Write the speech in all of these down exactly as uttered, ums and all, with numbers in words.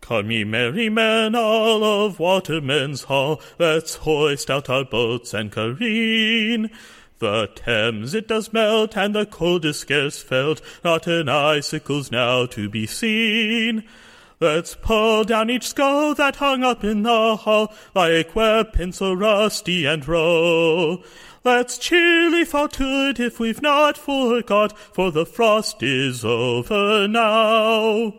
Come ye merry men, all of Watermen's Hall, let's hoist out our boats and careen. The Thames it does melt, and the cold is scarce felt, not an icicle's now to be seen. Let's pull down each skull that hung up in the hall, like weapons so rusty and row. Let's cheerily fall to it if we've not forgot, for the frost is over now.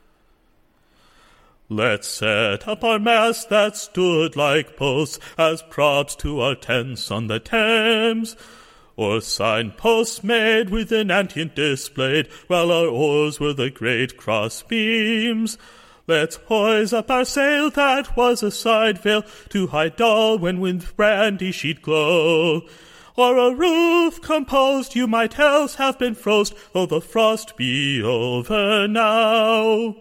Let's set up our masts that stood like posts as props to our tents on the Thames, or signposts made with an antient displayed, while our oars were the great cross beams. Let's hoise up our sail that was a side veil to hide dull when with brandy she'd glow, or a roof composed you might else have been frost, though the frost be over now.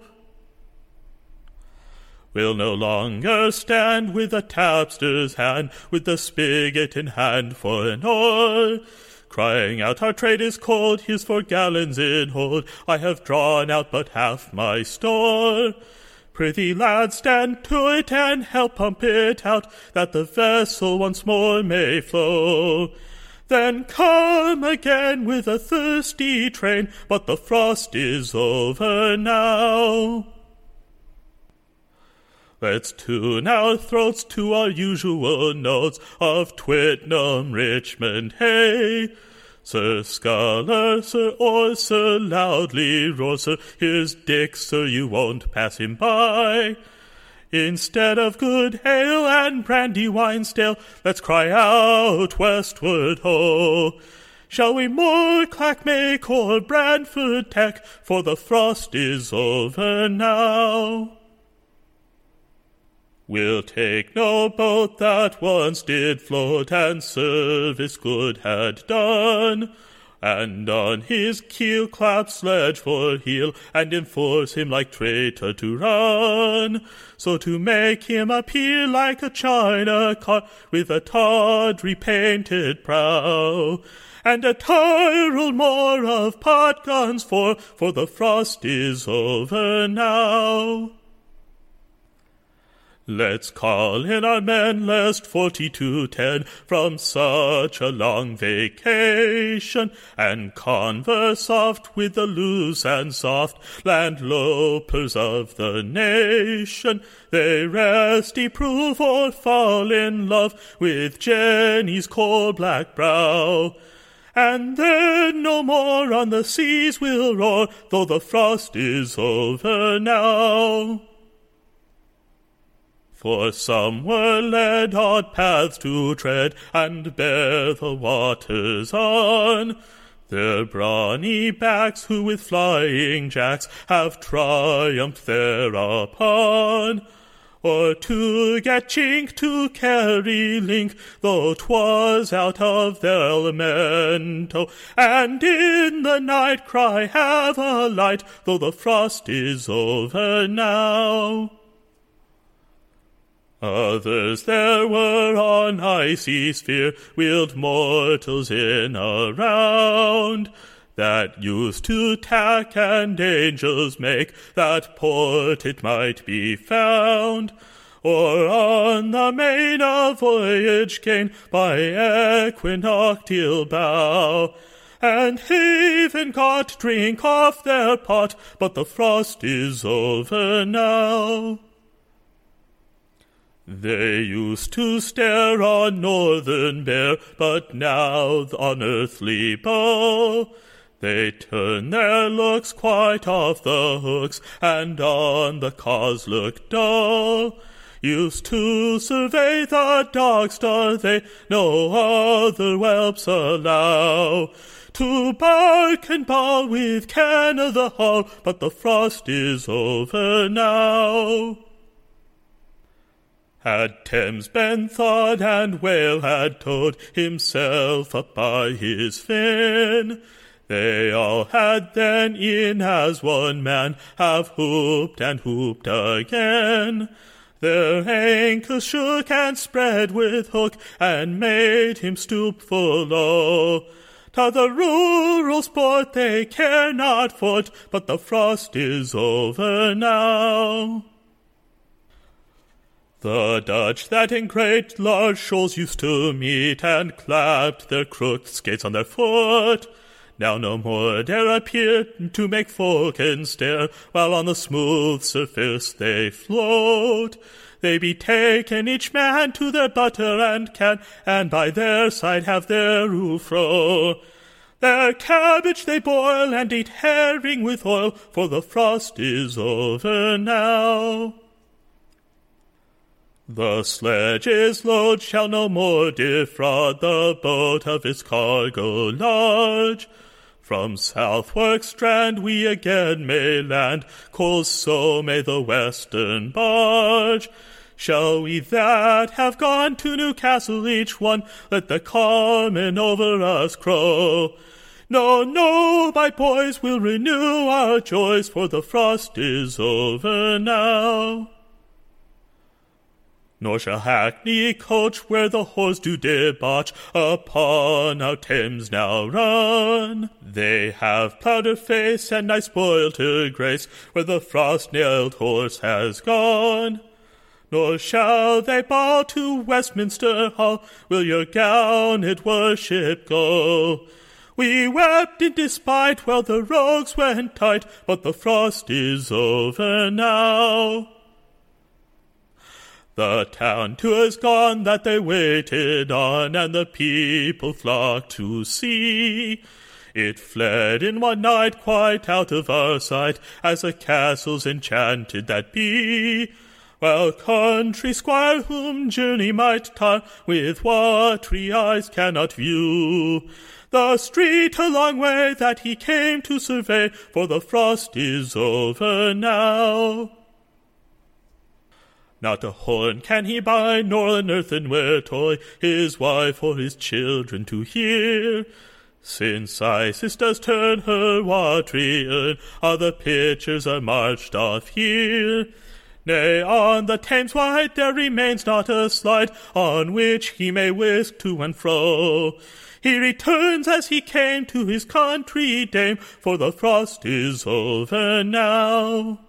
We'll no longer stand with the tapster's hand, with the spigot in hand for an oar, crying out our trade is cold, here's four gallons in hold, I have drawn out but half my store. Prithee lads, stand to it and help pump it out, that the vessel once more may flow. Then come again with a thirsty train, but the frost is over now. Let's tune our throats to our usual notes of Twitnam, Richmond, hey. Sir Sculler, Sir Oar, Sir loudly roar, Sir, here's Dick, Sir, you won't pass him by. Instead of good ale and brandy wine stale, let's cry out westward, ho. Shall we more clack make or Bradford tack, for the frost is over now. We'll take no boat that once did float and service good had done, and on his keel clap sledge for heel, and enforce him like traitor to run, so to make him appear like a china car with a tawdry painted prow, and a tyrel more of pot guns for, for the frost is over now. Let's call in our men, lest forty-two ten from such a long vacation, and converse soft with the loose and soft landlopers of the nation. They resty prove or fall in love with Jenny's coal-black brow, and then no more on the seas will roar, though the frost is over now. For some were led odd paths to tread, and bear the waters on, their brawny backs who with flying jacks have triumphed thereupon, or to get chink to carry link, though 'twas out of their elemento, and in the night cry have a light, though the frost is over now. Others there were on icy sphere wheeled mortals in a round, that used to tack and angels make that port it might be found, or on the main a voyage gain by equinoctial bow, and haven got drink off their pot, but the frost is over now. They used to stare on northern bear, but now on earthly bow they turn their looks quite off the hooks, and on the cause look dull. Used to survey the dog star they no other whelps allow, to bark and bawl with Ken o' the Hall, but the frost is over now. Had Thames been thawed and Whale had towed himself up by his fin, they all had then in as one man have hooped and hooped again. Their ankles shook and spread with hook, and made him stoop full low. To the rural sport they care not foot, but the frost is over now. The Dutch that in great large shoals used to meet, and clapped their crooked skates on their foot, now no more dare appear to make folken stare, while on the smooth surface they float. They be taken each man to their butter and can, and by their side have their roofro. Their cabbage they boil, and eat herring with oil, for the frost is over now. The sledge's load shall no more defraud the boat of its cargo large. From Southwark strand we again may land, coals so may the western barge. Shall we that have gone to Newcastle each one, let the carman over us crow? No, no, my boys, we'll renew our joys, for the frost is over now. Nor shall hackney coach, where the whores do debauch, upon our Thames now run. They have powder face and nice spoil to grace, where the frost-nailed horse has gone. Nor shall they bow to Westminster Hall, will your gowned worship go. We wept in despite while the rogues went tight, but the frost is over now. The town too is gone that they waited on, and the people flocked to see. It fled in one night quite out of our sight, as the castles enchanted that be. While country squire whom journey might tire, with watery eyes cannot view the street a long way that he came to survey, for the frost is over now. Not a horn can he buy, nor an earthenware toy, his wife or his children to hear. Since Isis does turn her watery urn, all the pitchers are marched off here. Nay, on the Thames wide there remains not a slide, on which he may whisk to and fro. He returns as he came to his country dame, for the frost is over now.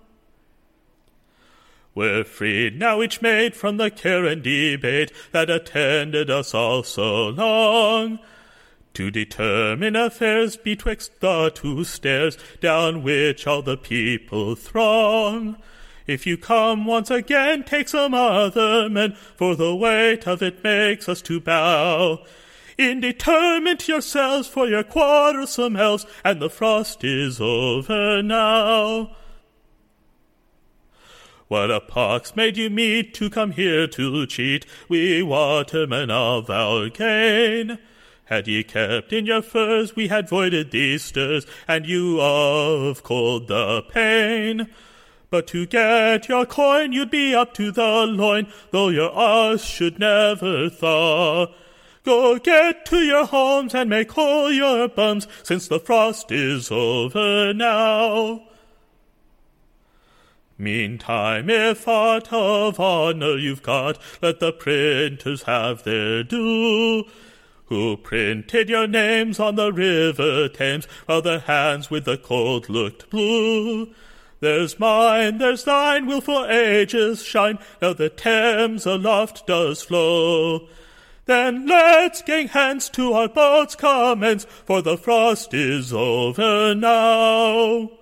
We're freed now each maid from the care and debate that attended us all so long, to determine affairs betwixt the two stairs, down which all the people throng. If you come once again, take some other men, for the weight of it makes us to bow. Indeterminate yourselves for your quarrelsome elves, and the frost is over now. What a pox made you meet to come here to cheat, we watermen of our gain? Had ye kept in your furs, we had voided these stirs, and you of cold the pain. But to get your coin, you'd be up to the loin, though your arse should never thaw. Go get to your homes and make whole your bums, since the frost is over now. Meantime, if aught of honour you've got, let the printers have their due, who printed your names on the river Thames, while their hands with the cold looked blue. There's mine, there's thine, will for ages shine, now the Thames aloft does flow. Then let's gang hands to our boats commence, for the frost is over now.